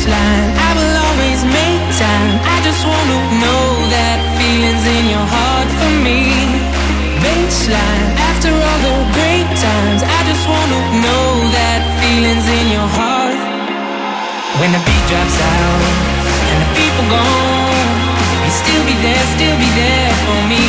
baseline, I will always make time. I just wanna know that feeling's in your heart for me. Baseline, after all the great times, I just wanna know that feeling's in your heart. When the beat drops out and the people gone, you still be there for me.